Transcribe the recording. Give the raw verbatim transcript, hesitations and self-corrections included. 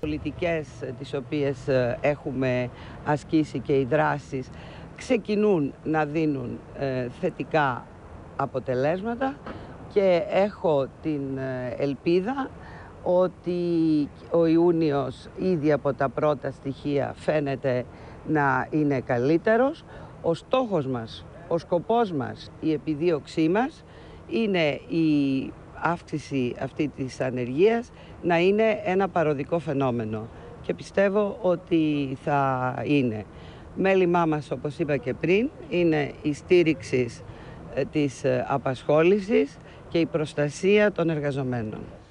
πολιτικές τις οποίες έχουμε ασκήσει και οι δράσεις ξεκινούν να δίνουν ε, θετικά αποτελέσματα και έχω την ελπίδα ότι ο Ιούνιος ήδη από τα πρώτα στοιχεία φαίνεται να είναι καλύτερος. Ο στόχος μας, ο σκοπός μας, η επιδίωξή μας είναι η αύξηση αυτή της ανεργίας να είναι ένα παροδικό φαινόμενο και πιστεύω ότι θα είναι. Μέλημά μας, όπως είπα και πριν, είναι η στήριξη της απασχόλησης και η προστασία των εργαζομένων.